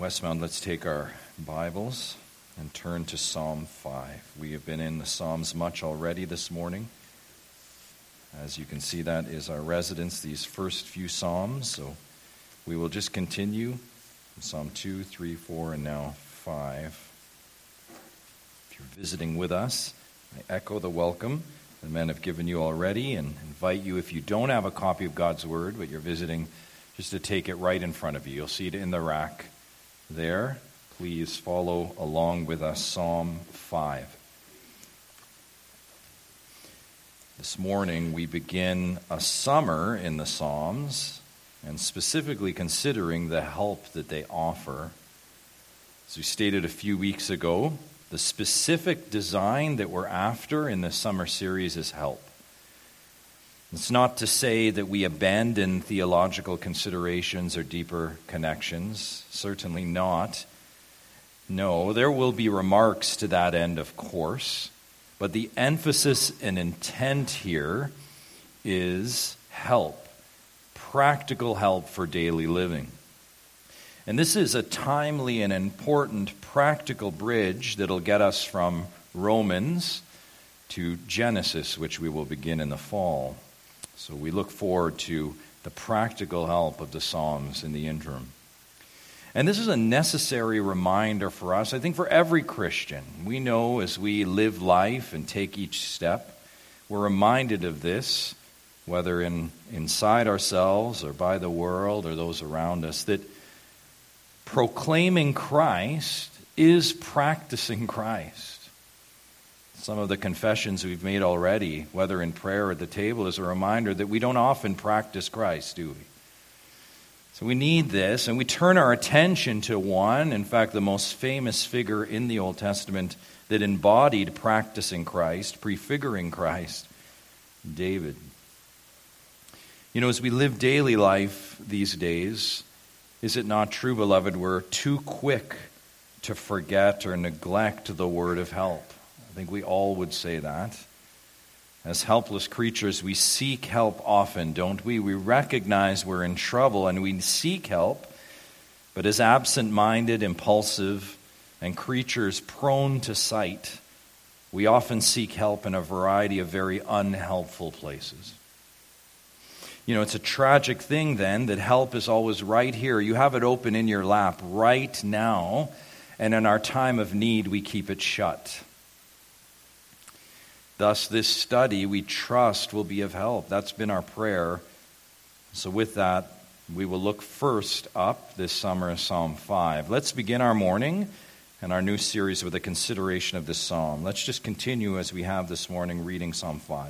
Westmount, let's take our Bibles and turn to Psalm 5. We have been in the Psalms much already this morning. As you can see, that is our residence, these first few Psalms. So we will just continue Psalm 2, 3, 4, and now 5. If you're visiting with us, I echo the welcome the men have given you already and invite you, if you don't have a copy of God's Word, but you're visiting, just to take it right in front of you. You'll see it in the rack there. Please follow along with us, Psalm 5. This morning we begin a summer in the Psalms, and specifically considering the help that they offer. As we stated a few weeks ago, the specific design that we're after in this summer series is help. It's not to say that we abandon theological considerations or deeper connections. Certainly not. No, there will be remarks to that end, of course. But the emphasis and intent here is help. Practical help for daily living. And this is a timely and important practical bridge that'll get us from Romans to Genesis, which we will begin in the fall. So we look forward to the practical help of the Psalms in the interim. And this is a necessary reminder for us, I think for every Christian. We know as we live life and take each step, we're reminded of this, whether inside ourselves or by the world or those around us, that proclaiming Christ is practicing Christ. Some of the confessions we've made already, whether in prayer or at the table, is a reminder that we don't often practice Christ, do we? So we need this, and we turn our attention to one, in fact, the most famous figure in the Old Testament that embodied practicing Christ, prefiguring Christ, David. You know, as we live daily life these days, is it not true, beloved, we're too quick to forget or neglect the word of help? I think we all would say that. As helpless creatures, we seek help often, don't we? We recognize we're in trouble and we seek help. But as absent-minded, impulsive, and creatures prone to sight, we often seek help in a variety of very unhelpful places. You know, it's a tragic thing then that help is always right here. You have it open in your lap right now, and in our time of need, we keep it shut. Thus, this study, we trust, will be of help. That's been our prayer. So with that, we will look first up this summer in Psalm 5. Let's begin our morning and our new series with a consideration of this psalm. Let's just continue as we have this morning reading Psalm 5.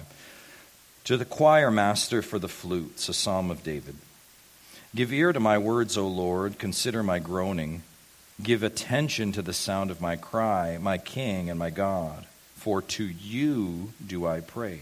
To the choir master for the flutes, a psalm of David. Give ear to my words, O Lord, consider my groaning. Give attention to the sound of my cry, my King and my God. For to you do I pray.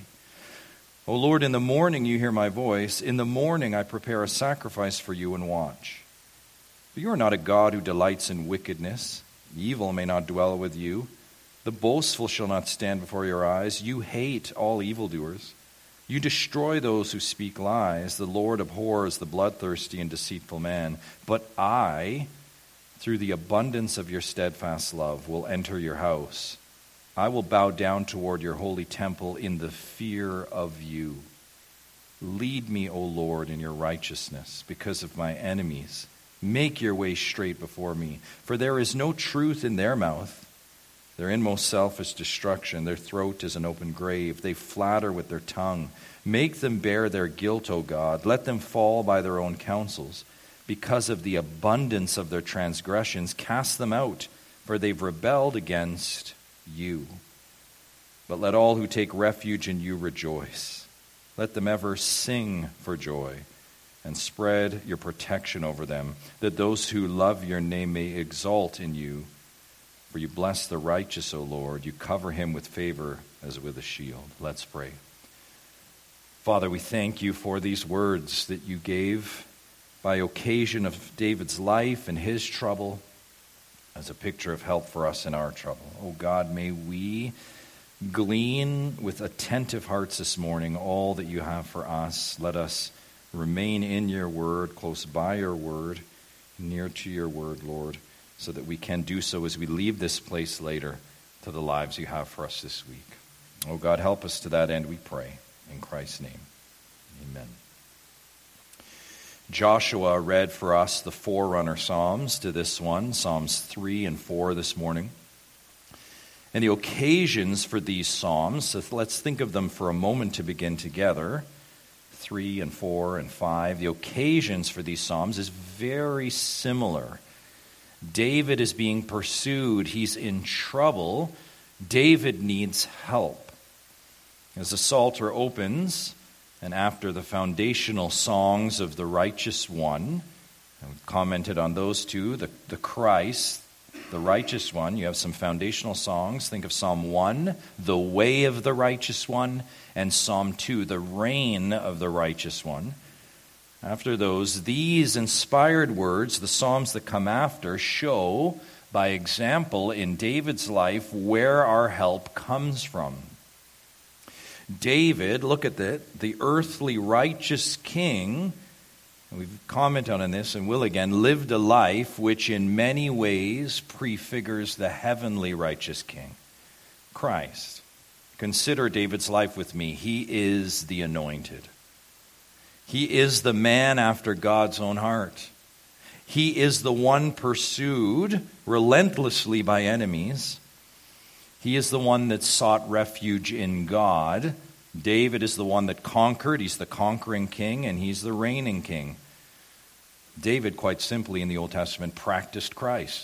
O Lord, in the morning you hear my voice. In the morning I prepare a sacrifice for you and watch. But you are not a God who delights in wickedness. Evil may not dwell with you. The boastful shall not stand before your eyes. You hate all evildoers. You destroy those who speak lies. The Lord abhors the bloodthirsty and deceitful man. But I, through the abundance of your steadfast love, will enter your house. I will bow down toward your holy temple in the fear of you. Lead me, O Lord, in your righteousness because of my enemies. Make your way straight before me. For there is no truth in their mouth. Their inmost self is destruction. Their throat is an open grave. They flatter with their tongue. Make them bear their guilt, O God. Let them fall by their own counsels. Because of the abundance of their transgressions, cast them out, for they've rebelled against you. But let all who take refuge in you rejoice. Let them ever sing for joy and spread your protection over them, that those who love your name may exult in you. For you bless the righteous, O Lord. You cover him with favor as with a shield. Let's pray. Father, we thank you for these words that you gave by occasion of David's life and his trouble as a picture of help for us in our trouble. Oh God, may we glean with attentive hearts this morning all that you have for us. Let us remain in your word, close by your word, near to your word, Lord. so that we can do so as we leave this place later to the lives you have for us this week. Oh God, help us to that end, we pray. In Christ's name, amen. Joshua read for us the forerunner Psalms to this one, Psalms 3 and 4 this morning. And the occasions for these Psalms, so let's think of them for a moment to begin together. 3 and 4 and 5. The occasions for these Psalms is very similar. David is being pursued. He's in trouble. David needs help. As the Psalter opens, and after the foundational songs of the righteous one, and we've commented on those two, the Christ, the righteous one, you have some foundational songs. Think of Psalm 1, the way of the righteous one, and Psalm 2, the reign of the righteous one. After those, these inspired words, the Psalms that come after, show by example in David's life where our help comes from. David, look at the earthly righteous king, and we've commented on this and will again, lived a life which in many ways prefigures the heavenly righteous king, Christ. Consider David's life with me. He is the anointed. He is the man after God's own heart. He is the one pursued relentlessly by enemies. He is the one that sought refuge in God. David is the one that conquered. He's the conquering king, and he's the reigning king. David, quite simply, in the Old Testament, practiced Christ.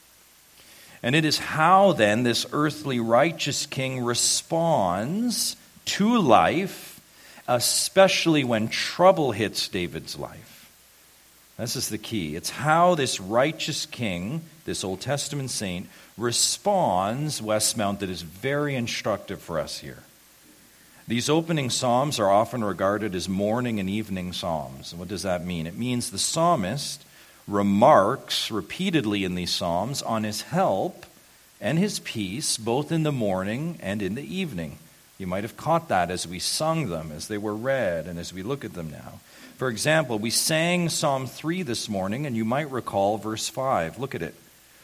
And it is how, then, this earthly righteous king responds to life, especially when trouble hits David's life. This is the key. It's how this righteous king, this Old Testament saint, responds, Westmount, that is very instructive for us here. These opening psalms are often regarded as morning and evening psalms. And what does that mean? It means the psalmist remarks repeatedly in these psalms on his help and his peace, both in the morning and in the evening. You might have caught that as we sung them, as they were read, and as we look at them now. For example, we sang Psalm 3 this morning, and you might recall verse 5. Look at it.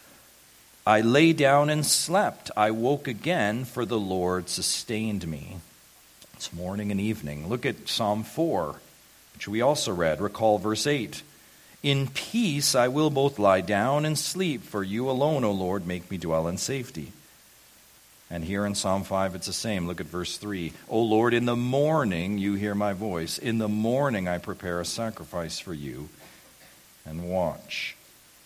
I lay down and slept. I woke again, for the Lord sustained me. It's morning and evening. Look at Psalm 4, which we also read. Recall verse 8. In peace I will both lie down and sleep, for you alone, O Lord, make me dwell in safety. And here in Psalm 5, it's the same. Look at verse 3. O Lord, in the morning you hear my voice. In the morning I prepare a sacrifice for you and watch.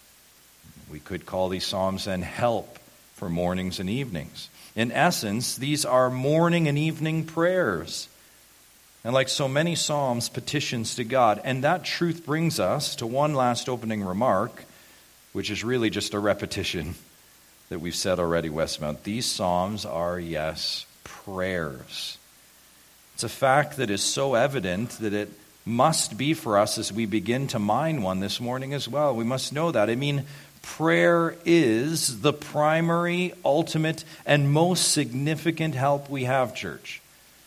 We could call these psalms then help for mornings and evenings. In essence, these are morning and evening prayers. And like so many psalms, petitions to God. And that truth brings us to one last opening remark, which is really just a repetition that we've said already, Westmount. These psalms are, yes, prayers. It's a fact that is so evident that it must be for us as we begin to mine one this morning as well. We must know that. I mean, prayer is the primary, ultimate, and most significant help we have, church.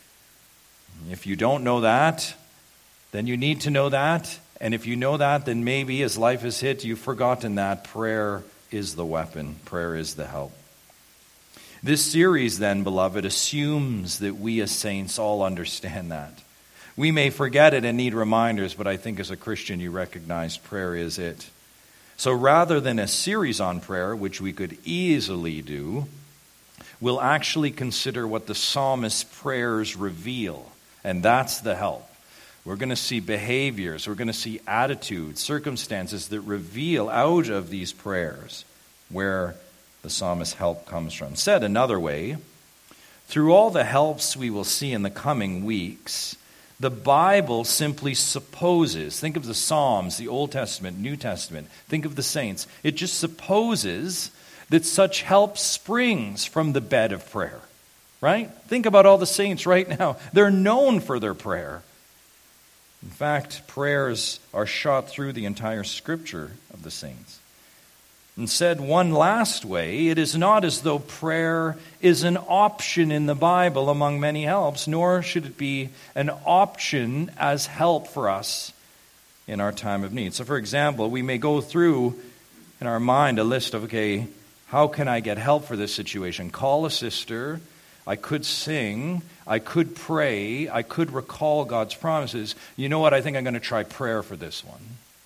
If you don't know that, then you need to know that. And if you know that, then maybe as life has hit, you've forgotten that prayer is the weapon. Prayer is the help. This series then, beloved, assumes that we as saints all understand that. We may forget it and need reminders, but I think as a Christian you recognize prayer is it. So rather than a series on prayer, which we could easily do, we'll actually consider what the psalmist's prayers reveal. And that's the help. We're going to see behaviors, we're going to see attitudes, circumstances that reveal out of these prayers where the psalmist's help comes from. Said another way, through all the helps we will see in the coming weeks, the Bible simply supposes, think of the Psalms, the Old Testament, New Testament, think of the saints. It just supposes that such help springs from the bed of prayer, right? Think about all the saints right now. They're known for their prayer. In fact, prayers are shot through the entire scripture of the saints. And said one last way, it is not as though prayer is an option in the Bible among many helps, nor should it be an option as help for us in our time of need. So for example, we may go through in our mind a list of, okay, how can I get help for this situation? Call a sister. I could sing. I could pray. I could recall God's promises. You know what? I think I'm going to try prayer for this one.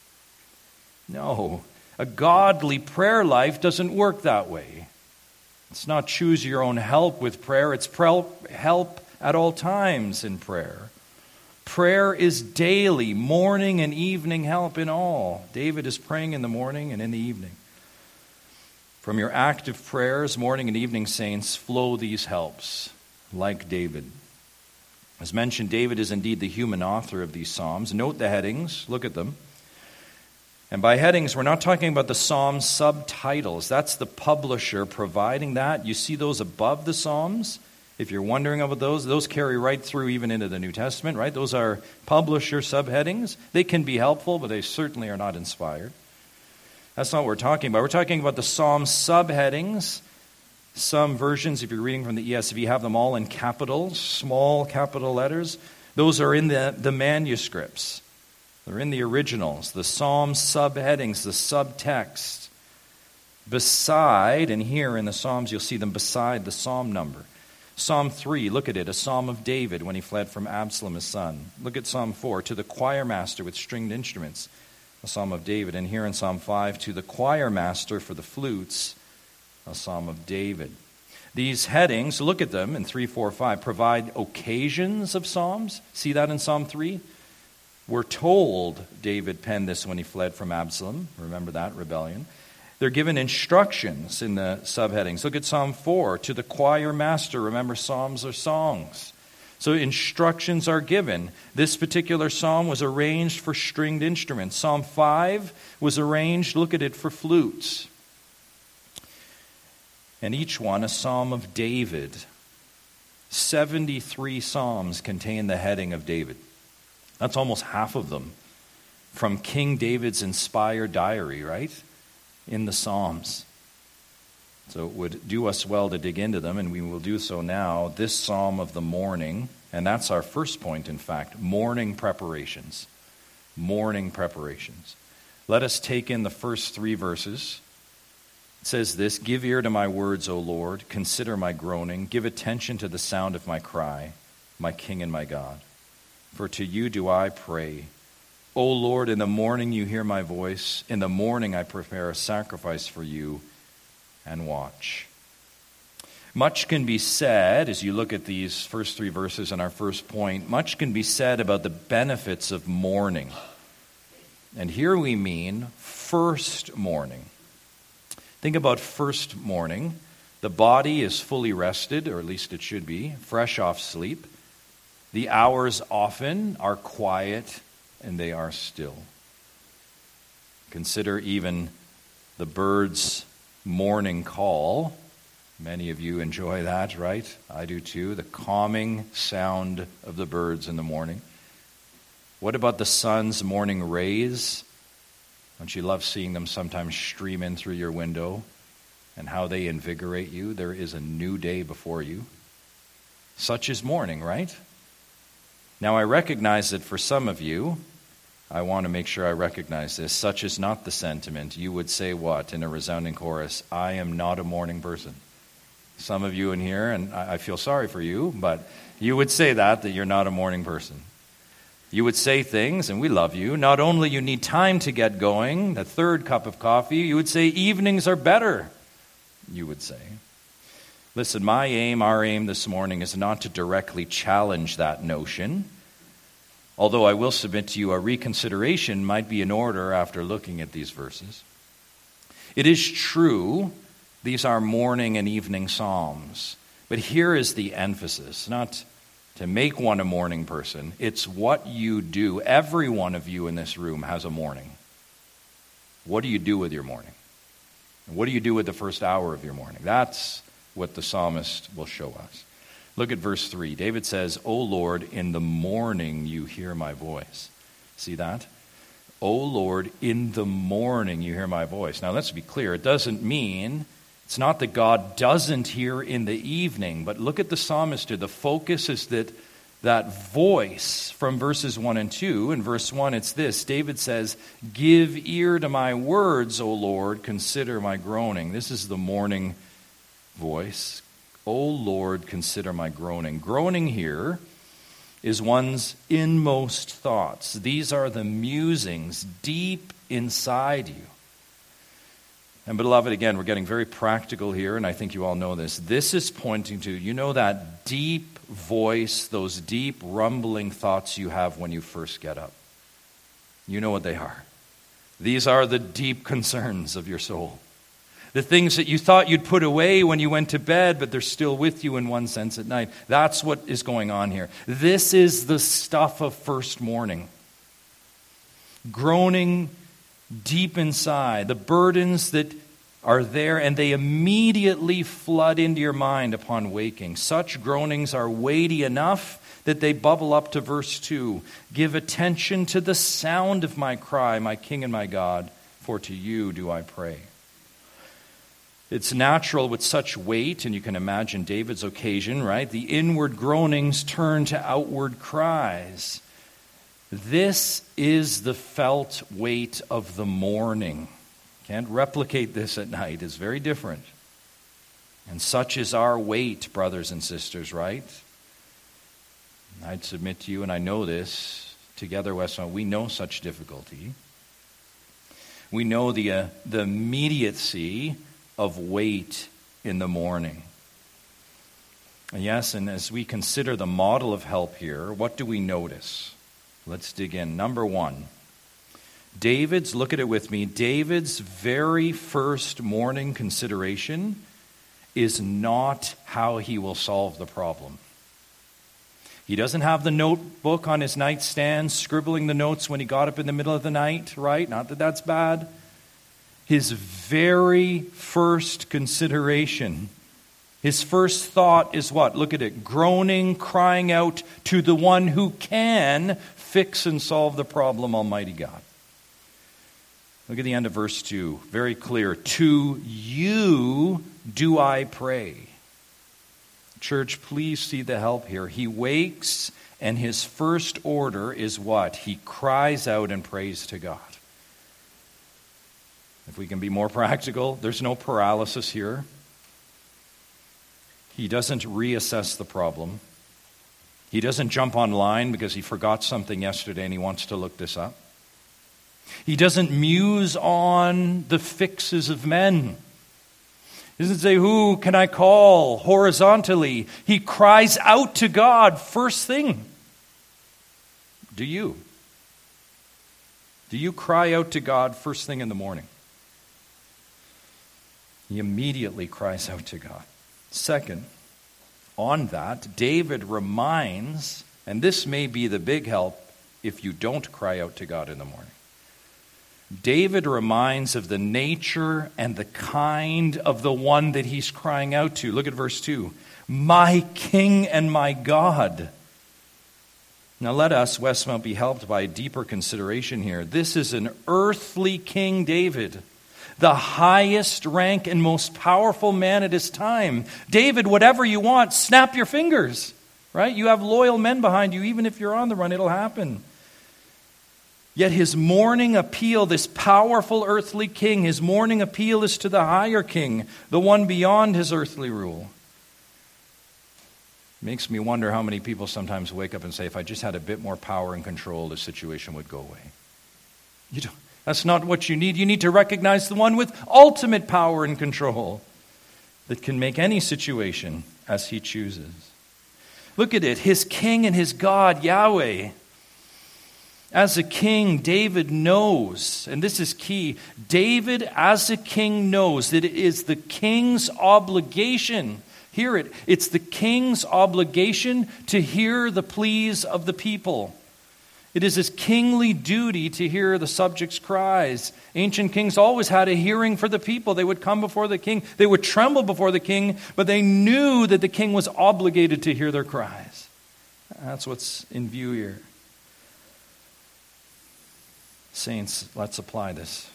No. A godly prayer life doesn't work that way. It's not choose your own help with prayer. It's help at all times in prayer. Prayer is daily, morning and evening help in all. David is praying in the morning and in the evening. From your active prayers, morning and evening saints, flow these helps, like David. As mentioned, David is indeed the human author of these psalms. Note the headings. Look at them. And by headings, we're not talking about the psalm subtitles. That's the publisher providing that. You see those above the psalms? If you're wondering about those carry right through even into the New Testament, right? Those are publisher subheadings. They can be helpful, but they certainly are not inspired. That's not what we're talking about. We're talking about the psalm subheadings. Some versions, if you're reading from the ESV, have them all in capitals, small capital letters. Those are in the manuscripts. They're in the originals, the psalm subheadings, the subtext. Beside, and here in the Psalms you'll see them beside the psalm number. Psalm 3, look at it, a psalm of David when he fled from Absalom his son. Look at Psalm 4, to the choir master with stringed instruments, a psalm of David. And here in Psalm 5, to the choir master for the flutes, a psalm of David. These headings, look at them in 3, 4, 5, provide occasions of psalms. See that in Psalm 3? We're told David penned this when he fled from Absalom. Remember that rebellion. They're given instructions in the subheadings. Look at Psalm 4, to the choir master. Remember, psalms are songs. So instructions are given. This particular psalm was arranged for stringed instruments. Psalm 5 was arranged, look at it, for flutes. And each one a psalm of David. 73 psalms contain the heading of David. That's almost half of them from King David's inspired diary, right? In the Psalms. So it would do us well to dig into them, and we will do so now. This psalm of the morning, and that's our first point, in fact, morning preparations. Morning preparations. Let us take in the first 3 verses. It says this, give ear to my words, O Lord, consider my groaning, give attention to the sound of my cry, my King and my God. For to you do I pray. O Lord, in the morning you hear my voice. In the morning I prepare a sacrifice for you and watch. Much can be said, as you look at these first 3 verses in our first point, much can be said about the benefits of mourning. And here we mean first morning. Think about first morning. The body is fully rested, or at least it should be, fresh off sleep. The hours often are quiet and they are still. Consider even the bird's morning call. Many of you enjoy that, right? I do too. The calming sound of the birds in the morning. What about the sun's morning rays? Don't you love seeing them sometimes stream in through your window and how they invigorate you? There is a new day before you. Such is morning, right? Now, I recognize that for some of you, I want to make sure I recognize this, such is not the sentiment. You would say what in a resounding chorus? I am not a morning person. Some of you in here, and I feel sorry for you, but you would say that you're not a morning person. You would say things, and we love you. Not only you need time to get going, the 3rd cup of coffee, you would say evenings are better, you would say. Listen, our aim this morning is not to directly challenge that notion, although I will submit to you a reconsideration might be in order after looking at these verses. It is true, these are morning and evening psalms, but here is the emphasis, not to make one a morning person, it's what you do. Every one of you in this room has a morning. What do you do with your morning? What do you do with the first hour of your morning? That's what the psalmist will show us. Look at verse 3. David says, O Lord, in the morning you hear my voice. See that? O Lord, in the morning you hear my voice. Now let's be clear. It doesn't mean, it's not that God doesn't hear in the evening, but look at the psalmist here. The focus is that that voice from verses 1 and 2. In verse 1, it's this. David says, "Give ear to my words, O Lord, consider my groaning." This is the morning voice. "O Lord, consider my groaning." Groaning here is one's inmost thoughts. These are the musings deep inside you. And beloved, again, we're getting very practical here, and I think you all know this. This is pointing to, that deep voice, those deep rumbling thoughts you have when you first get up. You know what they are. These are the deep concerns of your soul. The things that you thought you'd put away when you went to bed, but they're still with you in one sense at night. That's what is going on here. This is the stuff of first morning. Groaning deep inside, the burdens that are there, and they immediately flood into your mind upon waking. Such groanings are weighty enough that they bubble up to verse 2. "Give attention to the sound of my cry, my King and my God, for to you do I pray." It's natural with such weight, and you can imagine David's occasion, right? The inward groanings turn to outward cries. This is the felt weight of the morning. Can't replicate this at night. It's very different. And such is our weight, brothers and sisters, right? I'd submit to you, and I know this, together, Westmount, we know such difficulty. We know the immediacy of weight in the morning. And yes, and as we consider the model of help here, what do we notice? Let's dig in. Number one, look at it with me, David's very first morning consideration is not how he will solve the problem. He doesn't have the notebook on his nightstand, scribbling the notes when he got up in the middle of the night, right? Not that that's bad. His very first consideration, his first thought is what? Look at it. Groaning, crying out to the one who can fix and solve the problem, Almighty God. Look at the end of verse 2. Very clear. "To you do I pray." Church, please see the help here. He wakes, and his first order is what? He cries out and prays to God. If we can be more practical, there's no paralysis here. He doesn't reassess the problem. He doesn't jump online because he forgot something yesterday and he wants to look this up. He doesn't muse on the fixes of men. He doesn't say, "Who can I call?" horizontally. He cries out to God first thing. Do you? Do you cry out to God first thing in the morning? He immediately cries out to God. Second, on that, David reminds, and this may be the big help if you don't cry out to God in the morning. David reminds of the nature and the kind of the one that he's crying out to. Look at verse 2. "My King and my God." Now let us, Westmount, be helped by a deeper consideration here. This is an earthly King David, the highest rank and most powerful man at his time. David, whatever you want, snap your fingers, right? You have loyal men behind you. Even if you're on the run, it'll happen. Yet his morning appeal, this powerful earthly king, his morning appeal is to the higher king, the one beyond his earthly rule. Makes me wonder how many people sometimes wake up and say, "If I just had a bit more power and control, the situation would go away." That's not what you need. You need to recognize the one with ultimate power and control that can make any situation as he chooses. Look at it. His king and his God, Yahweh. As a king, David knows, and this is key, David as a king knows that it is the king's obligation, hear it, it's the king's obligation to hear the pleas of the people. It is his kingly duty to hear the subjects' cries. Ancient kings always had a hearing for the people. They would come before the king. They would tremble before the king, but they knew that the king was obligated to hear their cries. That's what's in view here. Saints, let's apply this.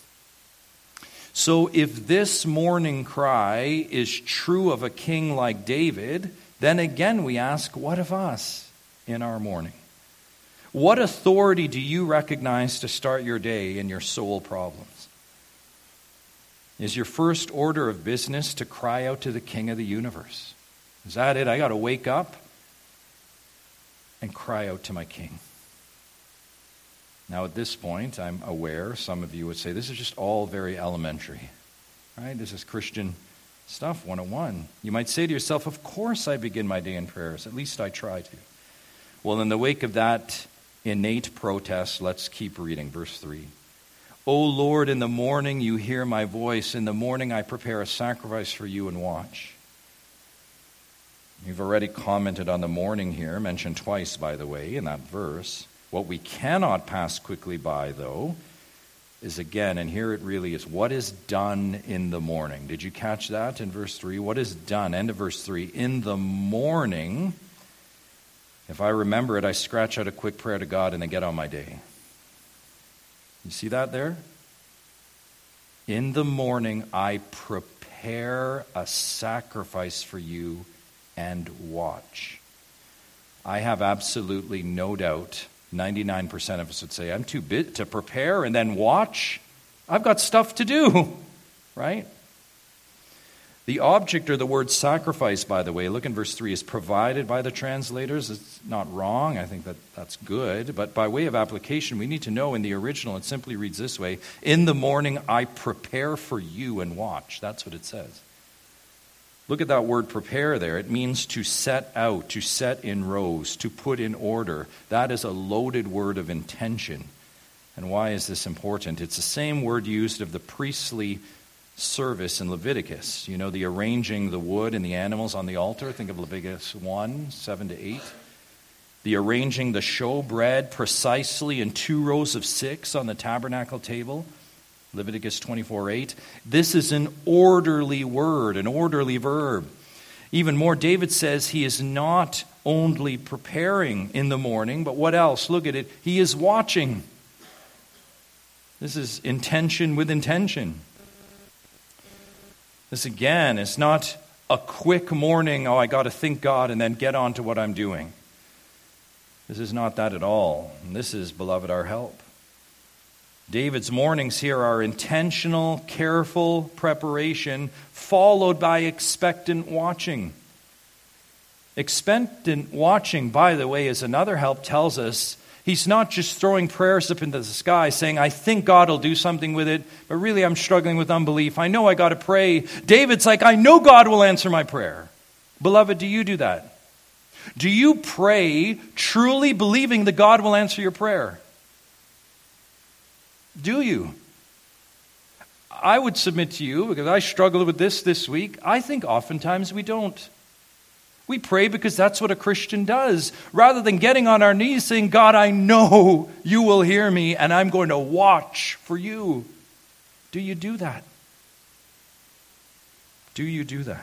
So if this morning cry is true of a king like David, then again we ask, what of us? in our morning? What authority do you recognize to start your day in your soul problems? Is your first order of business to cry out to the King of the universe? Is that it? I got to wake up and cry out to my King. Now, at this point, I'm aware some of you would say, this is just all very elementary, right? This is Christian stuff, 101. You might say to yourself, of course I begin my day in prayers. At least I try to. Well, in the wake of that innate protest, let's keep reading. Verse 3. O Lord, in the morning you hear my voice. In the morning I prepare a sacrifice for you and watch. You've already commented on the morning here, mentioned twice, by the way, in that verse. What we cannot pass quickly by, though, is again, and here it really is, what is done in the morning? Did you catch that in verse 3? What is done? End of verse 3. In the morning, if I remember it, I scratch out a quick prayer to God and then get on my day. You see that there? In the morning, I prepare a sacrifice for you and watch. I have absolutely no doubt 99% of us would say, I'm too busy to prepare and then watch. I've got stuff to do, right? The object or the word sacrifice, by the way, look in verse 3, is provided by the translators. It's not wrong. I think that's good. But by way of application, we need to know in the original, it simply reads this way, in the morning I prepare for you and watch. That's what it says. Look at that word prepare there. It means to set out, to set in rows, to put in order. That is a loaded word of intention. And why is this important? It's the same word used of the priestly service in Leviticus. You know, the arranging the wood and the animals on the altar. Think of Leviticus 1, 7-8. The arranging the showbread precisely in 2 rows of 6 on the tabernacle table. Leviticus 24:8. This is an orderly word, an orderly verb. Even more, David says he is not only preparing in the morning, but what else? Look at it. He is watching. This is intention with intention. This again is not a quick morning, I got to thank God and then get on to what I'm doing. This is not that at all. And this is, beloved, our help. David's mornings here are intentional, careful preparation, followed by expectant watching. Expectant watching, by the way, is another help, tells us he's not just throwing prayers up into the sky saying, I think God will do something with it, but really I'm struggling with unbelief. I know I got to pray. David's like, I know God will answer my prayer. Beloved, do you do that? Do you pray truly believing that God will answer your prayer? Do you? I would submit to you, because I struggled with this week, I think oftentimes we don't. We pray because that's what a Christian does. Rather than getting on our knees saying, God, I know you will hear me and I'm going to watch for you. Do you do that? Do you do that?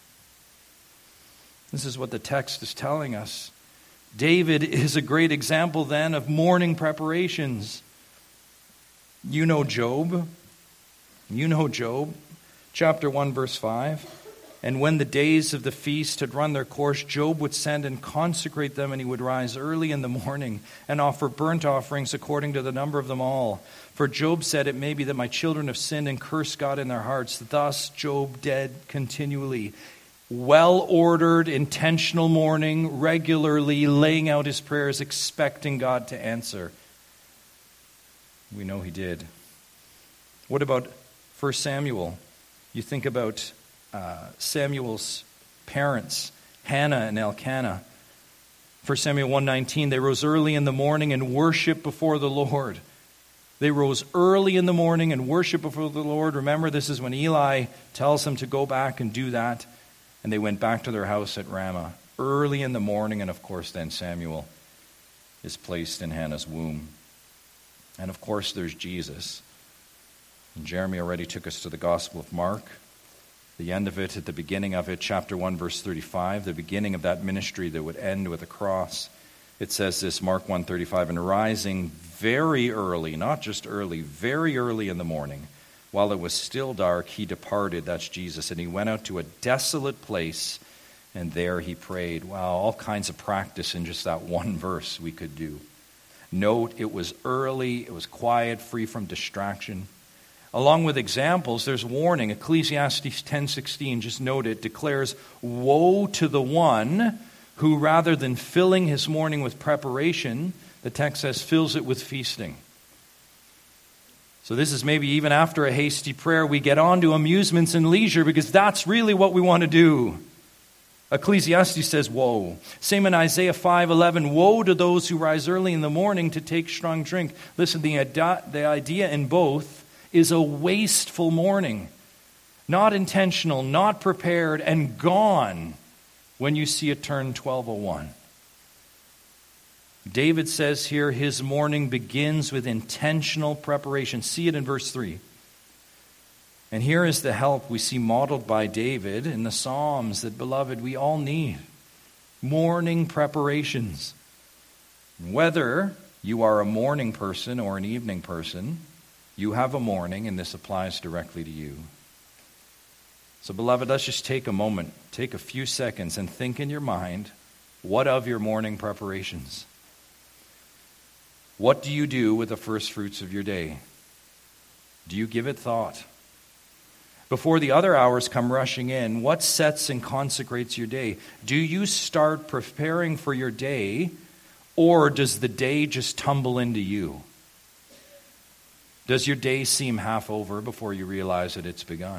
This is what the text is telling us. David is a great example then of morning preparations. You know Job. You know Job. Chapter 1, verse 5. And when the days of the feast had run their course, Job would send and consecrate them, and he would rise early in the morning and offer burnt offerings according to the number of them all. For Job said, it may be that my children have sinned and cursed God in their hearts. Thus Job did continually. Well-ordered, intentional morning, regularly laying out his prayers, expecting God to answer. We know he did. What about 1 Samuel? You think about Samuel's parents, Hannah and Elkanah. 1 Samuel 1:19, they rose early in the morning and worshiped before the Lord. They rose early in the morning and worshiped before the Lord. Remember, this is when Eli tells them to go back and do that. And they went back to their house at Ramah early in the morning. And of course, then Samuel is placed in Hannah's womb. And of course, there's Jesus. And Jeremy already took us to the Gospel of Mark. The end of it, at the beginning of it, chapter 1, verse 35, the beginning of that ministry that would end with a cross. It says this, Mark 1:35, and rising very early, not just early, very early in the morning, while it was still dark, he departed, that's Jesus, and he went out to a desolate place, and there he prayed. Wow, all kinds of practice in just that one verse we could do. Note, it was early, it was quiet, free from distraction. Along with examples, there's warning. Ecclesiastes 10:16, just note it, declares, "Woe to the one who, rather than filling his morning with preparation," the text says, "fills it with feasting." So this is maybe even after a hasty prayer, we get on to amusements and leisure because that's really what we want to do. Ecclesiastes says, woe. Same in Isaiah 5:11, woe to those who rise early in the morning to take strong drink. Listen, the idea in both is a wasteful morning. Not intentional, not prepared, and gone when you see it turn 12:01. David says here his morning begins with intentional preparation. See it in verse 3. And here is the help we see modeled by David in the Psalms that, beloved, we all need. Morning preparations. Whether you are a morning person or an evening person, you have a morning, and this applies directly to you. So, beloved, let's just take a moment, take a few seconds, and think in your mind, what of your morning preparations? What do you do with the first fruits of your day? Do you give it thought? Before the other hours come rushing in, what sets and consecrates your day? Do you start preparing for your day, or does the day just tumble into you? Does your day seem half over before you realize that it's begun?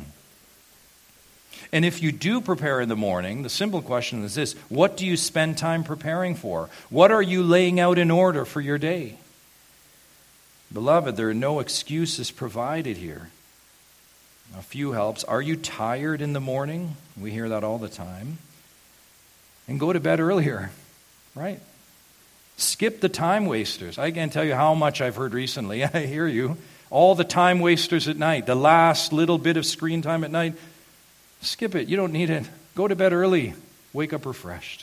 And if you do prepare in the morning, the simple question is this: what do you spend time preparing for? What are you laying out in order for your day? Beloved, there are no excuses provided here. A few helps. Are you tired in the morning? We hear that all the time. And go to bed earlier, right? Skip the time wasters. I can't tell you how much I've heard recently. I hear you. All the time wasters at night, the last little bit of screen time at night, skip it. You don't need it. Go to bed early. Wake up refreshed.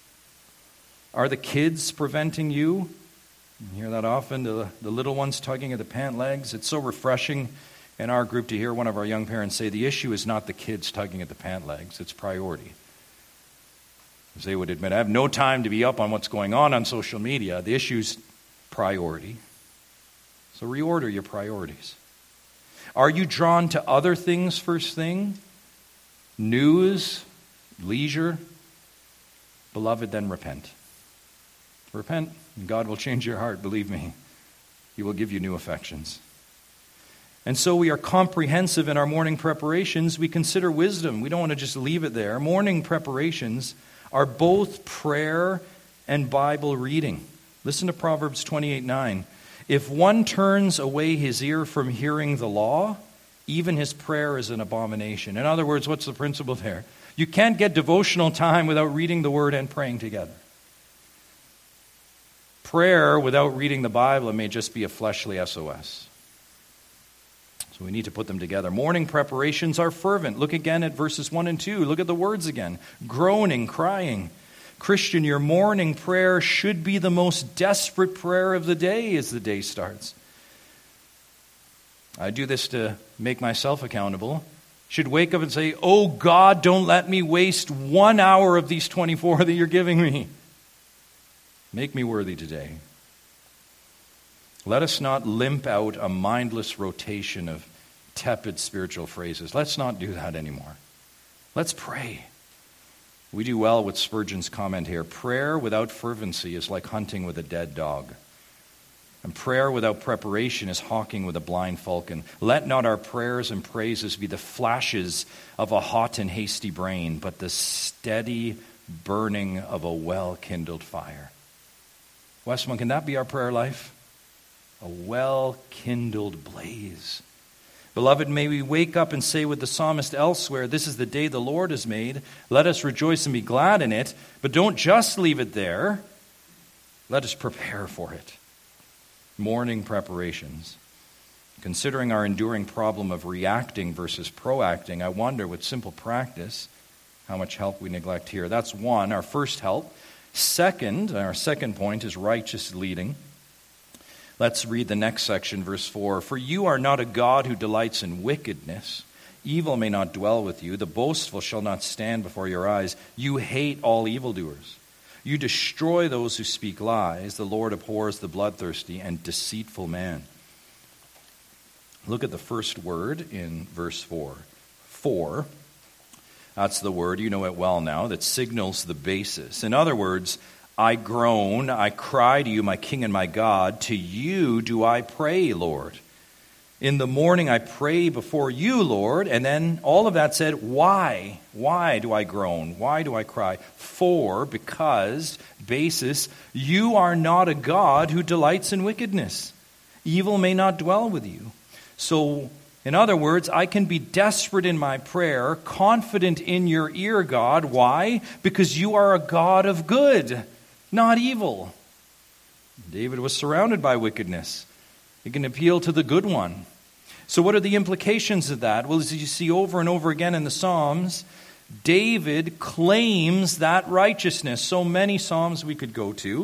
Are the kids preventing you? You hear that often, the little ones tugging at the pant legs. It's so refreshing in our group to hear one of our young parents say, the issue is not the kids tugging at the pant legs, it's priority. As they would admit, I have no time to be up on what's going on social media. The issue's priority. So reorder your priorities. Are you drawn to other things first thing? News, leisure? Beloved, then repent. Repent, and God will change your heart, believe me. He will give you new affections. And so we are comprehensive in our morning preparations. We consider wisdom. We don't want to just leave it there. Morning preparations are both prayer and Bible reading. Listen to Proverbs 28:9. If one turns away his ear from hearing the law, even his prayer is an abomination. In other words, what's the principle there? You can't get devotional time without reading the Word and praying together. Prayer without reading the Bible, it may just be a fleshly SOS. So we need to put them together. Morning preparations are fervent. Look again at verses 1 and 2. Look at the words again. Groaning, crying. Christian, your morning prayer should be the most desperate prayer of the day as the day starts. I do this to make myself accountable. Should wake up and say, oh God, don't let me waste 1 hour of these 24 that you're giving me. Make me worthy today. Let us not limp out a mindless rotation of tepid spiritual phrases. Let's not do that anymore. Let's pray. We do well with Spurgeon's comment here. Prayer without fervency is like hunting with a dead dog. And prayer without preparation is hawking with a blind falcon. Let not our prayers and praises be the flashes of a hot and hasty brain, but the steady burning of a well-kindled fire. Westmont, can that be our prayer life? A well-kindled blaze. Beloved, may we wake up and say with the psalmist elsewhere, this is the day the Lord has made. Let us rejoice and be glad in it. But don't just leave it there. Let us prepare for it. Morning preparations. Considering our enduring problem of reacting versus proacting, I wonder with simple practice how much help we neglect here. That's one, our first help. Second, our second point is righteous leading. Let's read the next section, verse 4. For you are not a God who delights in wickedness. Evil may not dwell with you. The boastful shall not stand before your eyes. You hate all evildoers. You destroy those who speak lies. The Lord abhors the bloodthirsty and deceitful man. Look at the first word in verse 4. For, that's the word, you know it well now, that signals the basis. In other words, I groan, I cry to you, my King and my God. To you do I pray, Lord. In the morning I pray before you, Lord. And then all of that said, why? Why do I groan? Why do I cry? For, because, basis, you are not a God who delights in wickedness. Evil may not dwell with you. So, in other words, I can be desperate in my prayer, confident in your ear, God. Why? Because you are a God of good, not evil. David was surrounded by wickedness. He can appeal to the good one. So what are the implications of that? Well, as you see over and over again in the Psalms, David claims that righteousness. So many Psalms we could go to.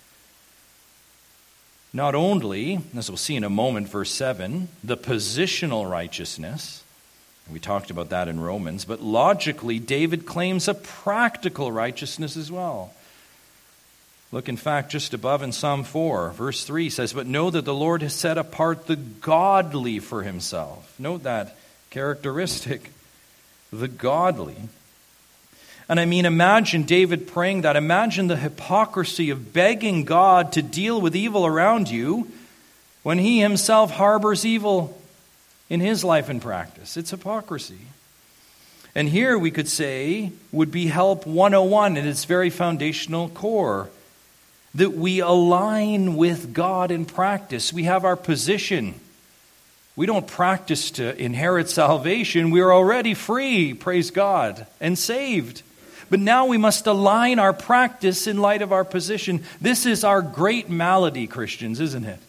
Not only, as we'll see in a moment, verse 7, the positional righteousness, we talked about that in Romans, but logically, David claims a practical righteousness as well. Look, in fact, just above in Psalm 4, verse 3 says, but know that the Lord has set apart the godly for himself. Note that characteristic, the godly. And I mean, imagine David praying that. Imagine the hypocrisy of begging God to deal with evil around you when he himself harbors evil in his life and practice. It's hypocrisy. And here we could say would be help 101 at its very foundational core. That we align with God in practice. We have our position. We don't practice to inherit salvation. We're already free, praise God, and saved. But now we must align our practice in light of our position. This is our great malady, Christians, isn't it?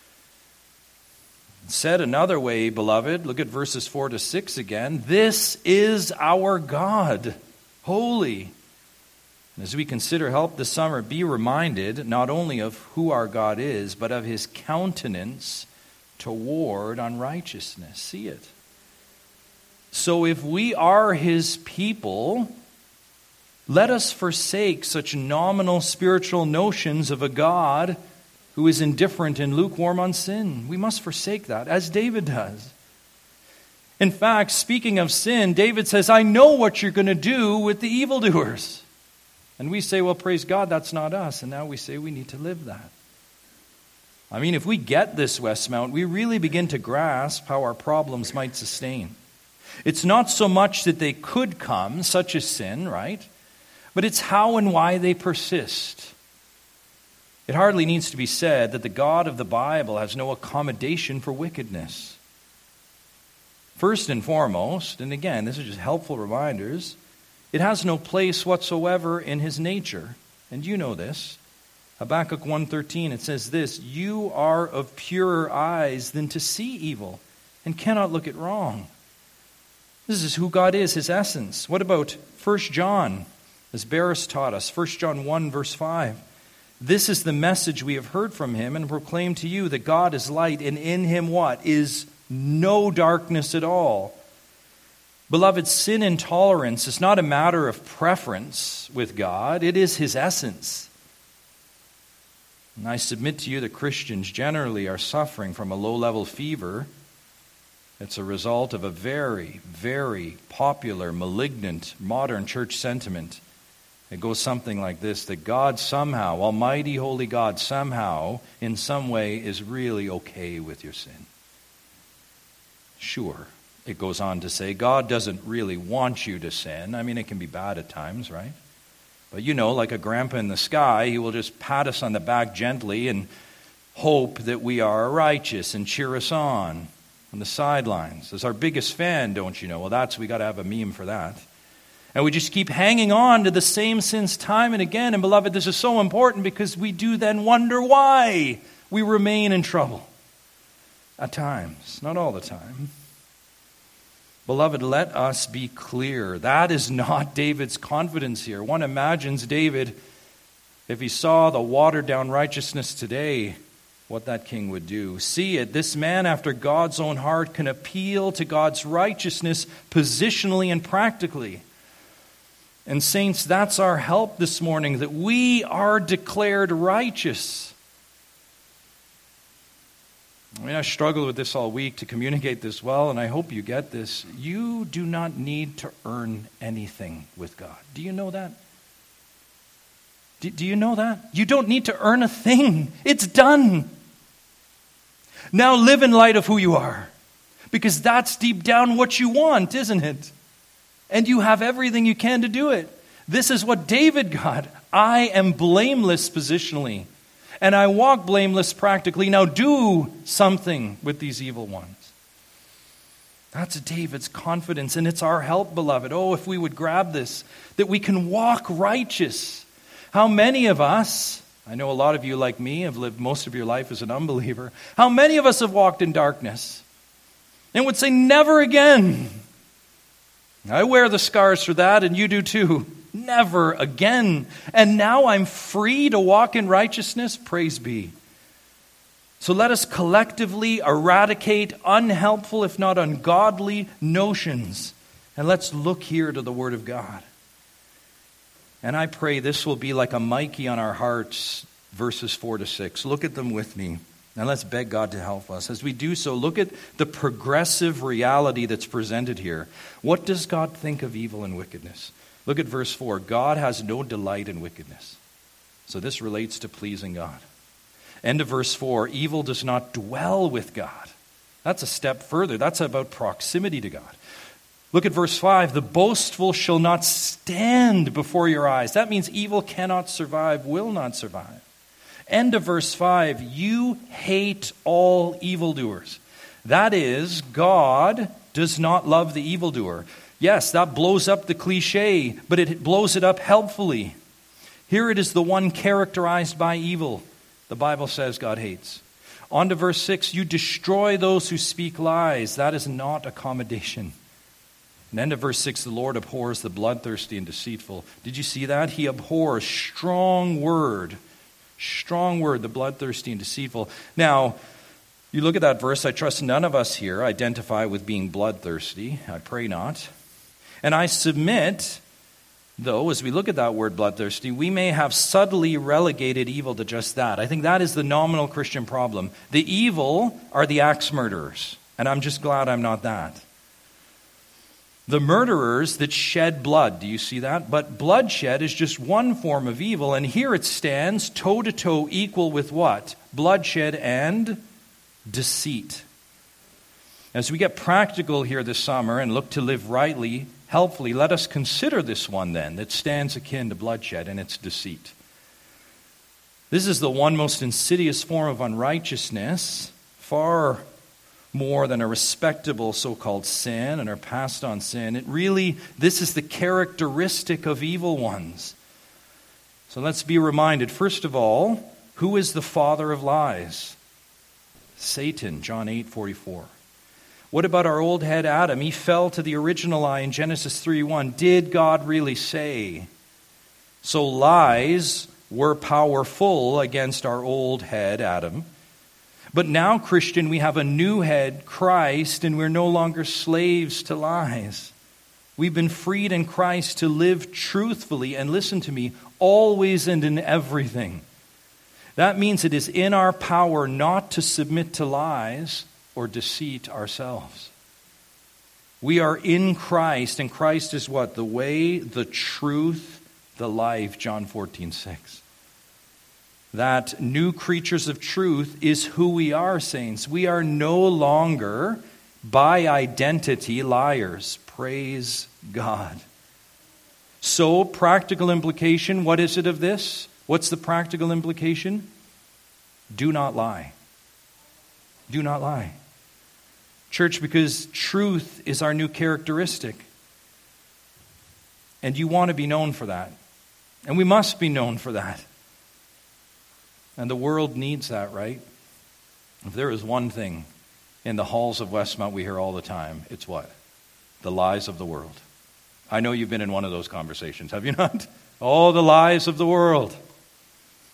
Said another way, beloved, look at verses 4 to 6 again. This is our God, holy. As we consider help this summer, be reminded not only of who our God is, but of his countenance toward unrighteousness. See it. So if we are his people, let us forsake such nominal spiritual notions of a God who is indifferent and lukewarm on sin. We must forsake that, as David does. In fact, speaking of sin, David says, I know what you're going to do with the evildoers. And we say, well, praise God, that's not us. And now we say we need to live that. I mean, if we get this, Westmount, we really begin to grasp how our problems might sustain. It's not so much that they could come, such as sin, right? But it's how and why they persist. It hardly needs to be said that the God of the Bible has no accommodation for wickedness. First and foremost, and again, this is just helpful reminders, it has no place whatsoever in his nature. And you know this. Habakkuk 1:13, it says this, you are of purer eyes than to see evil, and cannot look at wrong. This is who God is, his essence. What about 1 John, as Barris taught us, 1 John 1, verse 5. This is the message we have heard from him and proclaim to you that God is light, and in him what? Is no darkness at all. Beloved, sin intolerance is not a matter of preference with God. It is his essence. And I submit to you that Christians generally are suffering from a low-level fever. It's a result of a very, very popular, malignant, modern church sentiment. It goes something like this, that God somehow, almighty, holy God, somehow, in some way, is really okay with your sin. Sure. It goes on to say, God doesn't really want you to sin. I mean, it can be bad at times, right? But you know, like a grandpa in the sky, he will just pat us on the back gently and hope that we are righteous and cheer us on the sidelines. As our biggest fan, don't you know? Well, we got to have a meme for that. And we just keep hanging on to the same sins time and again. And beloved, this is so important because we do then wonder why we remain in trouble. At times, not all the time. Beloved, let us be clear. That is not David's confidence here. One imagines David, if he saw the watered-down righteousness today what that king would do. See it, this man after God's own heart can appeal to God's righteousness positionally and practically. And saints, that's our help this morning, that we are declared righteous. I struggled with this all week to communicate this well, and I hope you get this. You do not need to earn anything with God. Do you know that? Do you know that? You don't need to earn a thing. It's done. Now live in light of who you are, because that's deep down what you want, isn't it? And you have everything you can to do it. This is what David got. I am blameless positionally, and I walk blameless practically. Now do something with these evil ones. That's David's confidence, and it's our help, beloved. Oh, if we would grab this, that we can walk righteous. How many of us, I know a lot of you like me have lived most of your life as an unbeliever. How many of us have walked in darkness and would say, never again? I wear the scars for that, and you do too. Never again. And now I'm free to walk in righteousness. Praise be. So let us collectively eradicate unhelpful, if not ungodly, notions. And let's look here to the Word of God. And I pray this will be like a Mikey on our hearts, verses 4 to 6. Look at them with me. And let's beg God to help us. As we do so, look at the progressive reality that's presented here. What does God think of evil and wickedness? Look at verse 4. God has no delight in wickedness. So this relates to pleasing God. End of verse 4. Evil does not dwell with God. That's a step further. That's about proximity to God. Look at verse 5. The boastful shall not stand before your eyes. That means evil cannot survive, will not survive. End of verse 5. You hate all evildoers. That is, God does not love the evildoer. Yes, that blows up the cliche, but it blows it up helpfully. Here it is the one characterized by evil. The Bible says God hates. On to verse 6. You destroy those who speak lies. That is not accommodation. And end of verse 6, the Lord abhors the bloodthirsty and deceitful. Did you see that? He abhors strong word, the bloodthirsty and deceitful. Now, you look at that verse, I trust none of us here identify with being bloodthirsty. I pray not. And I submit, though, as we look at that word bloodthirsty, we may have subtly relegated evil to just that. I think that is the nominal Christian problem. The evil are the axe murderers, and I'm just glad I'm not that. The murderers that shed blood, do you see that? But bloodshed is just one form of evil, and here it stands toe-to-toe equal with what? Bloodshed and deceit. As we get practical here this summer and look to live rightly, helpfully, let us consider this one then that stands akin to bloodshed, and it's deceit. This is the one most insidious form of unrighteousness, far more than a respectable so-called sin and our passed on sin. This is the characteristic of evil ones. So let's be reminded, first of all, who is the father of lies? Satan, John 8:44. What about our old head Adam? He fell to the original lie in Genesis 3:1. Did God really say? So lies were powerful against our old head Adam. But now, Christian, we have a new head, Christ, and we're no longer slaves to lies. We've been freed in Christ to live truthfully, and listen to me, always and in everything. That means it is in our power not to submit to lies or deceit ourselves. We are in Christ, and Christ is what? The way, the truth, the life, John 14:6. That new creatures of truth is who we are, saints. We are no longer, by identity, liars. Praise God. So, practical implication, what is it of this? What's the practical implication? Do not lie. Do not lie. Church, because truth is our new characteristic. And you want to be known for that. And we must be known for that. And the world needs that, right? If there is one thing in the halls of Westmount we hear all the time, it's what? The lies of the world. I know you've been in one of those conversations, have you not? Oh, the lies of the world.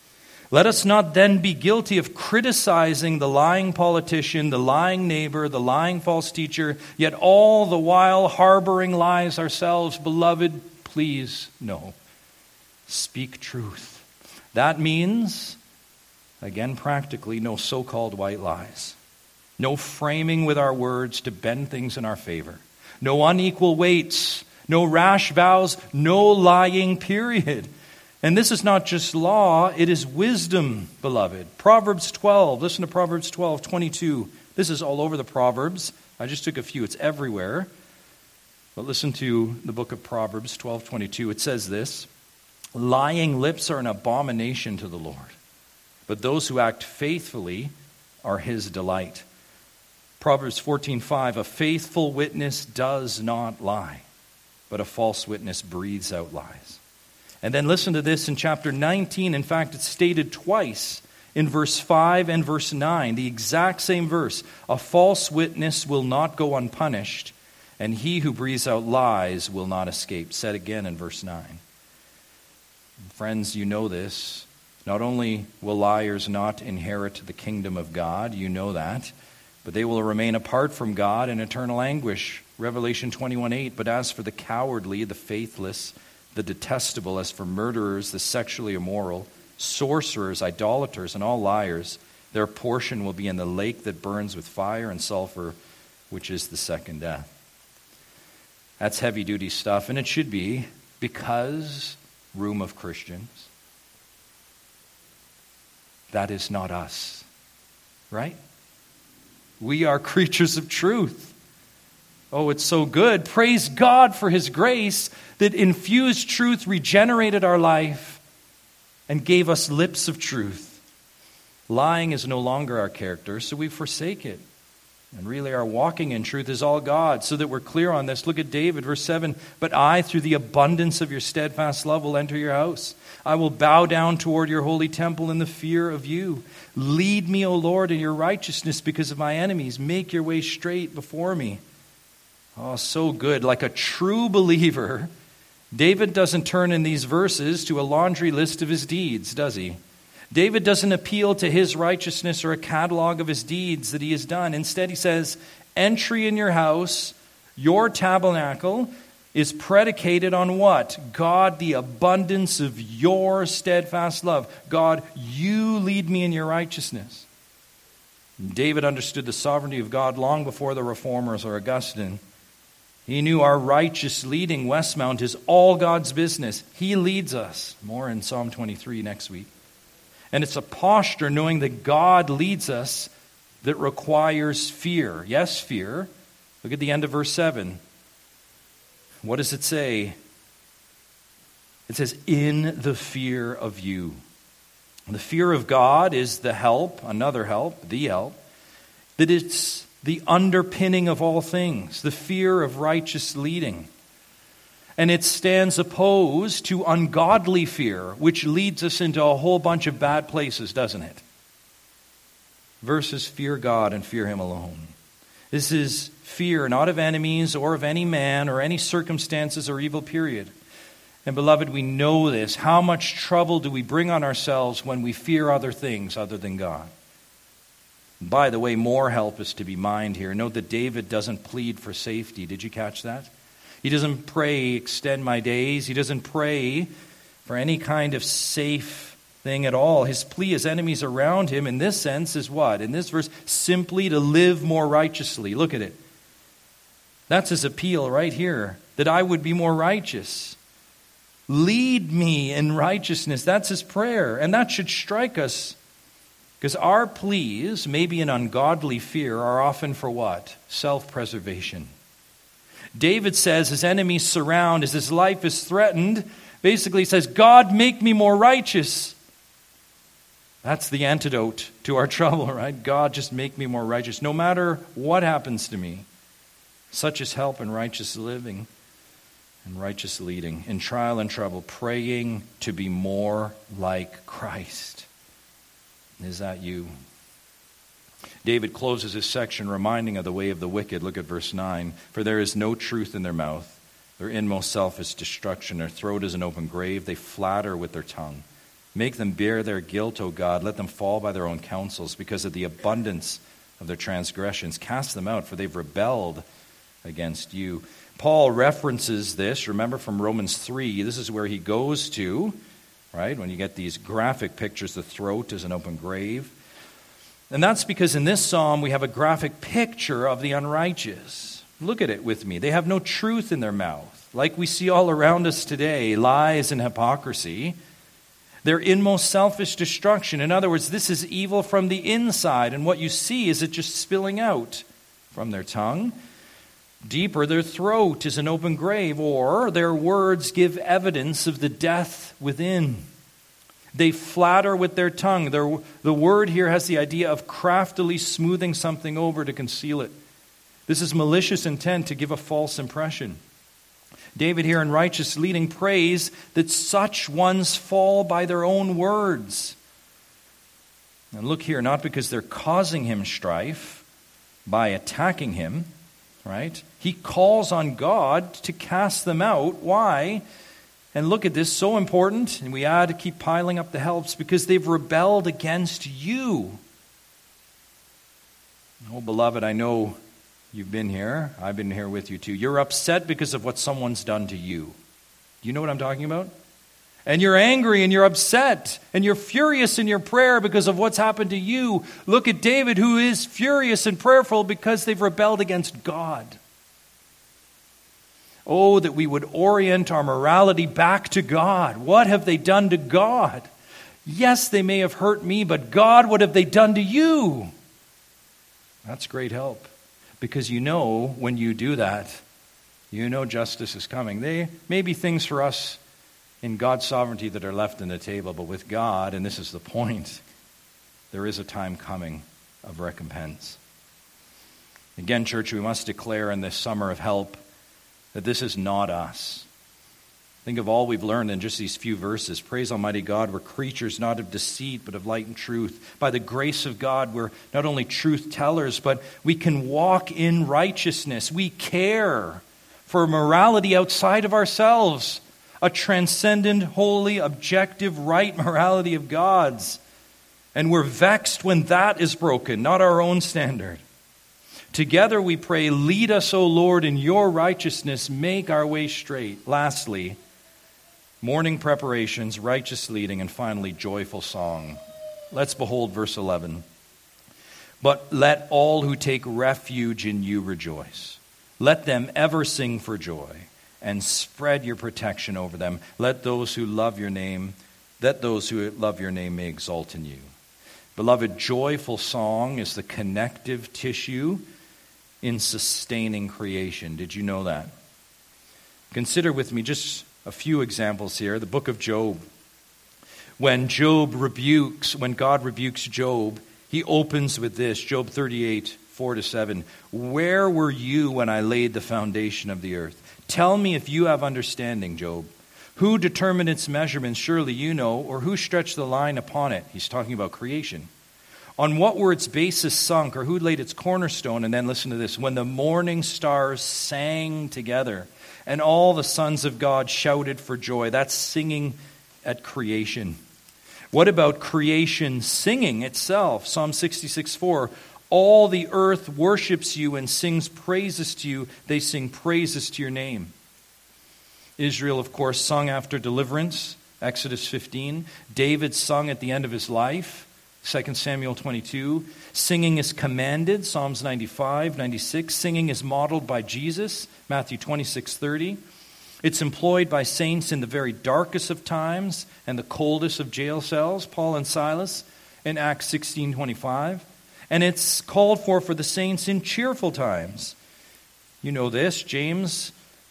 Let us not then be guilty of criticizing the lying politician, the lying neighbor, the lying false teacher, yet all the while harboring lies ourselves. Beloved, please, no. Speak truth. That means, again practically, no so-called white lies. No framing with our words to bend things in our favor. No unequal weights. No rash vows. No lying, period. And this is not just law, it is wisdom, beloved. Proverbs 12, listen to Proverbs 12:22. This is all over the Proverbs. I just took a few, it's everywhere. But listen to the book of Proverbs 12:22. It says this, lying lips are an abomination to the Lord, but those who act faithfully are his delight. Proverbs 14:5, a faithful witness does not lie, but a false witness breathes out lies. And then listen to this in chapter 19. In fact, it's stated twice in verse 5 and verse 9, the exact same verse. A false witness will not go unpunished, and he who breathes out lies will not escape. Said again in verse 9. Friends, you know this. Not only will liars not inherit the kingdom of God, you know that, but they will remain apart from God in eternal anguish. Revelation 21:8. But as for the cowardly, the faithless, the detestable, as for murderers, the sexually immoral, sorcerers, idolaters, and all liars, their portion will be in the lake that burns with fire and sulfur, which is the second death. That's heavy-duty stuff, and it should be, because, room of Christians, that is not us, right? We are creatures of truth. Oh, it's so good. Praise God for his grace that infused truth, regenerated our life, and gave us lips of truth. Lying is no longer our character, so we forsake it. And really our walking in truth is all God. So that we're clear on this, look at David, verse 7. But I, through the abundance of your steadfast love, will enter your house. I will bow down toward your holy temple in the fear of you. Lead me, O Lord, in your righteousness because of my enemies. Make your way straight before me. Oh, so good. Like a true believer, David doesn't turn in these verses to a laundry list of his deeds, does he? David doesn't appeal to his righteousness or a catalog of his deeds that he has done. Instead, he says, entry in your house, your tabernacle, is predicated on what? God, the abundance of your steadfast love. God, you lead me in your righteousness. David understood the sovereignty of God long before the Reformers or Augustine. He knew our righteous leading Westmount is all God's business. He leads us. More in Psalm 23 next week. And it's a posture knowing that God leads us that requires fear. Yes, fear. Look at the end of verse 7. What does it say? It says, in the fear of you. The fear of God is the help, another help, the help, that it's the underpinning of all things, the fear of righteous leading. And it stands opposed to ungodly fear, which leads us into a whole bunch of bad places, doesn't it? Versus fear God and fear him alone. This is fear not of enemies or of any man or any circumstances or evil period. And beloved, we know this. How much trouble do we bring on ourselves when we fear other things other than God? By the way, more help is to be mined here. Note that David doesn't plead for safety. Did you catch that? He doesn't pray, extend my days. He doesn't pray for any kind of safe thing at all. His plea as enemies around him in this sense is what? In this verse, simply to live more righteously. Look at it. That's his appeal right here, that I would be more righteous. Lead me in righteousness. That's his prayer. And that should strike us. Because our pleas, maybe in ungodly fear, are often for what? Self-preservation. David says his enemies surround, as his life is threatened, basically says, God, make me more righteous. That's the antidote to our trouble, right? God, just make me more righteous, no matter what happens to me. Such is help in righteous living and righteous leading, in trial and trouble, praying to be more like Christ. Is that you? David closes his section reminding of the way of the wicked. Look at verse 9. For there is no truth in their mouth. Their inmost self is destruction. Their throat is an open grave. They flatter with their tongue. Make them bear their guilt, O God. Let them fall by their own counsels because of the abundance of their transgressions. Cast them out, for they've rebelled against you. Paul references this, remember, from Romans 3. This is where he goes to, right? When you get these graphic pictures, the throat is an open grave. And that's because in this psalm we have a graphic picture of the unrighteous. Look at it with me. They have no truth in their mouth, like we see all around us today, lies and hypocrisy. Their inmost selfish destruction. In other words, this is evil from the inside, and what you see is it just spilling out from their tongue. Deeper, their throat is an open grave, or their words give evidence of the death within. They flatter with their tongue. The word here has the idea of craftily smoothing something over to conceal it. This is malicious intent to give a false impression. David here in righteous leading prays that such ones fall by their own words. And look here, not because they're causing him strife by attacking him, right? He calls on God to cast them out. Why? And look at this, so important, and we add to keep piling up the helps, because they've rebelled against you. Oh, beloved, I know you've been here. I've been here with you too. You're upset because of what someone's done to you. Do you know what I'm talking about? And you're angry and you're upset and you're furious in your prayer because of what's happened to you. Look at David, who is furious and prayerful because they've rebelled against God. Oh, that we would orient our morality back to God. What have they done to God? Yes, they may have hurt me, but God, what have they done to you? That's great help. Because you know when you do that, you know justice is coming. They may be things for us in God's sovereignty that are left on the table, but with God, and this is the point, there is a time coming of recompense. Again, church, we must declare in this summer of help that this is not us. Think of all we've learned in just these few verses. Praise Almighty God, we're creatures not of deceit, but of light and truth. By the grace of God, we're not only truth tellers, but we can walk in righteousness. We care for morality outside of ourselves, a transcendent, holy, objective, right morality of God's. And we're vexed when that is broken, not our own standard. Together we pray, lead us, O Lord, in your righteousness, make our way straight. Lastly, morning preparations, righteous leading, and finally, joyful song. Let's behold verse 11. But let all who take refuge in you rejoice. Let them ever sing for joy, and spread your protection over them. Let those who love your name may exult in you. Beloved, joyful song is the connective tissue in sustaining creation. Did you know that? Consider with me just a few examples here. The book of Job. When God rebukes Job, he opens with this, Job 38, 4-7. Where were you when I laid the foundation of the earth? Tell me if you have understanding, Job. Who determined its measurements? Surely you know. Or who stretched the line upon it? He's talking about creation. On what were its bases sunk? Or who laid its cornerstone? And then listen to this. When the morning stars sang together, and all the sons of God shouted for joy. That's singing at creation. What about creation singing itself? Psalm 66:4. All the earth worships you and sings praises to you. They sing praises to your name. Israel, of course, sung after deliverance. Exodus 15. David sung at the end of his life. 2 Samuel 22. Singing is commanded. Psalms 95, 96. Singing is modeled by Jesus. Matthew 26:30. It's employed by saints in the very darkest of times and the coldest of jail cells. Paul and Silas in Acts 16:25. And it's called for the saints in cheerful times. You know this, James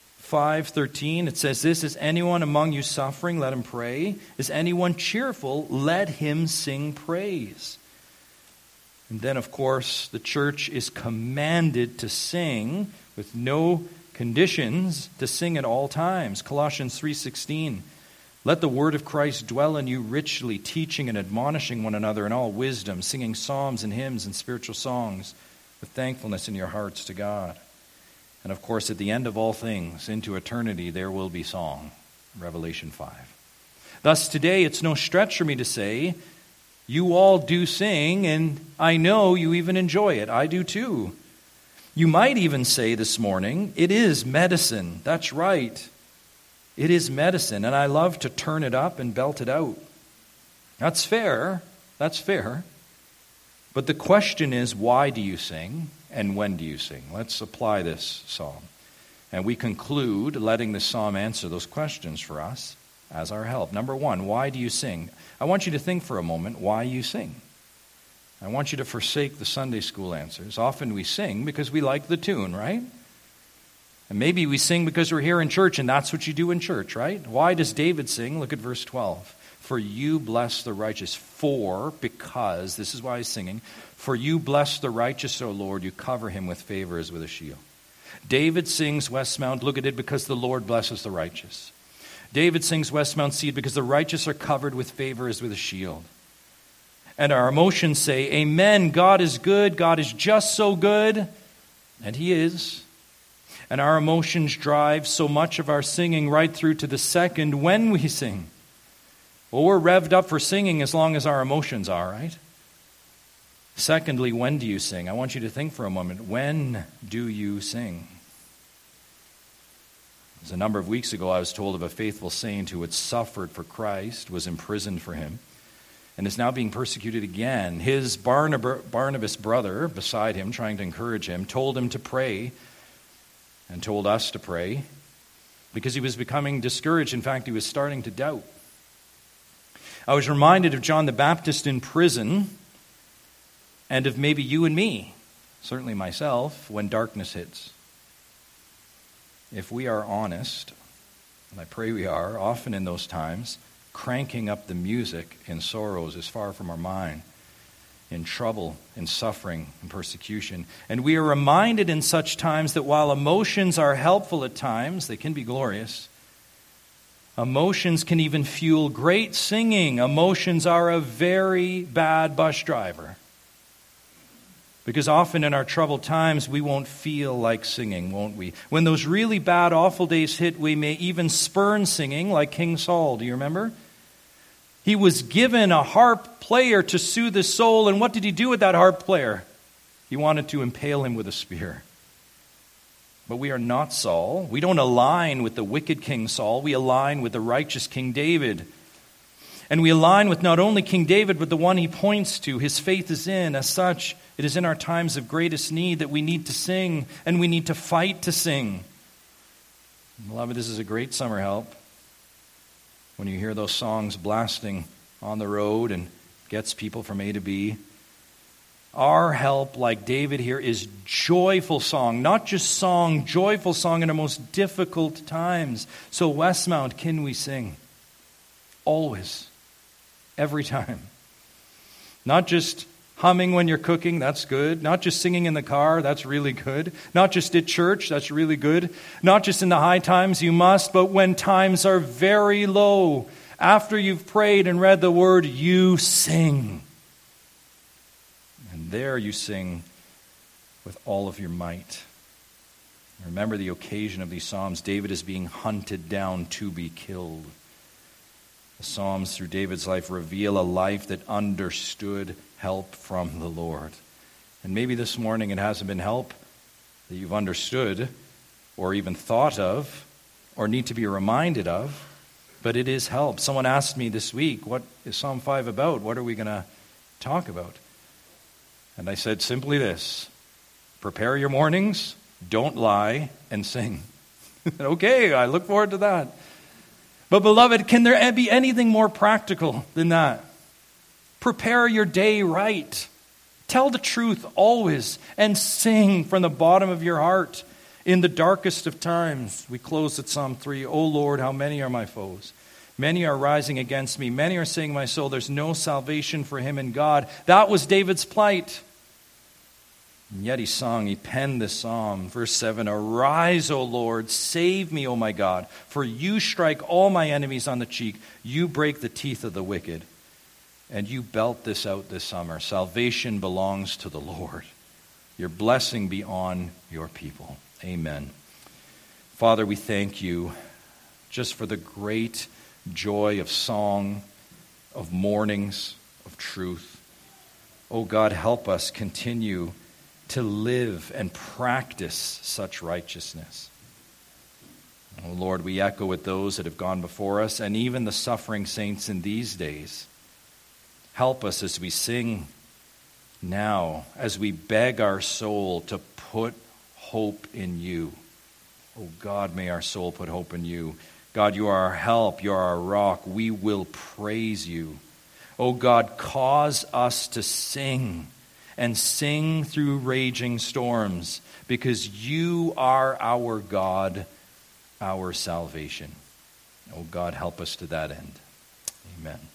5:13. It says this, is anyone among you suffering? Let him pray. Is anyone cheerful? Let him sing praise. And then, of course, the church is commanded to sing with no conditions, to sing at all times. Colossians 3:16. Let the word of Christ dwell in you richly, teaching and admonishing one another in all wisdom, singing psalms and hymns and spiritual songs with thankfulness in your hearts to God. And of course, at the end of all things, into eternity, there will be song. Revelation 5. Thus today it's no stretch for me to say, you all do sing, and I know you even enjoy it. I do too. You might even say this morning, it is medicine. That's right. It is medicine, and I love to turn it up and belt it out. That's fair. That's fair. But the question is, why do you sing, and when do you sing? Let's apply this psalm. And we conclude letting the psalm answer those questions for us as our help. Number one, why do you sing? I want you to think for a moment why you sing. I want you to forsake the Sunday school answers. Often we sing because we like the tune, right? And maybe we sing because we're here in church, and that's what you do in church, right? Why does David sing? Look at verse 12. For you bless the righteous. Because, this is why he's singing, for you bless the righteous, O Lord, you cover him with favor as with a shield. David sings Westmount, look at it, because the Lord blesses the righteous. David sings Westmount Seed because the righteous are covered with favor as with a shield. And our emotions say, amen, God is good, God is just so good, and he is. And our emotions drive so much of our singing right through to the second when we sing. Well, we're revved up for singing as long as our emotions are, right? Secondly, when do you sing? I want you to think for a moment. When do you sing? As a number of weeks ago, I was told of a faithful saint who had suffered for Christ, was imprisoned for him, and is now being persecuted again. His Barnabas brother, beside him, trying to encourage him, told him to pray and told us to pray because he was becoming discouraged. In fact, he was starting to doubt. I was reminded of John the Baptist in prison and of maybe you and me, certainly myself, when darkness hits. If we are honest, and I pray we are, often in those times, cranking up the music in sorrows is far from our mind, in trouble, in suffering, in persecution. And we are reminded in such times that while emotions are helpful at times, they can be glorious. Emotions can even fuel great singing. Emotions are a very bad bus driver. Because often in our troubled times, we won't feel like singing, won't we? When those really bad, awful days hit, we may even spurn singing, like King Saul. Do you remember? He was given a harp player to soothe his soul, and what did he do with that harp player? He wanted to impale him with a spear. But we are not Saul. We don't align with the wicked King Saul. We align with the righteous King David. And we align with not only King David, but the one he points to. His faith is in. As such, it is in our times of greatest need that we need to sing, and we need to fight to sing. Beloved, this is a great summer help. When you hear those songs blasting on the road and gets people from A to B. Our help, like David here, is joyful song. Not just song, joyful song in our most difficult times. So Westmount, can we sing? Always. Every time. Not just humming when you're cooking, that's good. Not just singing in the car, that's really good. Not just at church, that's really good. Not just in the high times, you must, but when times are very low, after you've prayed and read the word, you sing. And there you sing with all of your might. Remember the occasion of these Psalms. David is being hunted down to be killed. The Psalms through David's life reveal a life that understood help from the Lord. And maybe this morning it hasn't been help that you've understood or even thought of or need to be reminded of, but it is help. Someone asked me this week, what is Psalm 5 about? What are we going to talk about? And I said simply this: prepare your mornings, don't lie, and sing. Okay, I look forward to that. But beloved, can there be anything more practical than that? Prepare your day right. Tell the truth always and sing from the bottom of your heart in the darkest of times. We close at Psalm 3. O Lord, how many are my foes? Many are rising against me. Many are saying, my soul, there's no salvation for him in God. That was David's plight. And yet he penned this psalm. Verse 7, arise, O Lord, save me, O my God, for you strike all my enemies on the cheek. You break the teeth of the wicked. And you belt this out this summer. Salvation belongs to the Lord. Your blessing be on your people. Amen. Father, we thank you just for the great joy, of song, of mornings, of truth. Oh God, help us continue to live and practice such righteousness. Oh Lord, we echo with those that have gone before us and even the suffering saints in these days. Help us as we sing now, as we beg our soul to put hope in you. Oh God, may our soul put hope in you. God, you are our help, you are our rock. We will praise you. Oh God, cause us to sing and sing through raging storms, because you are our God, our salvation. Oh God, help us to that end. Amen.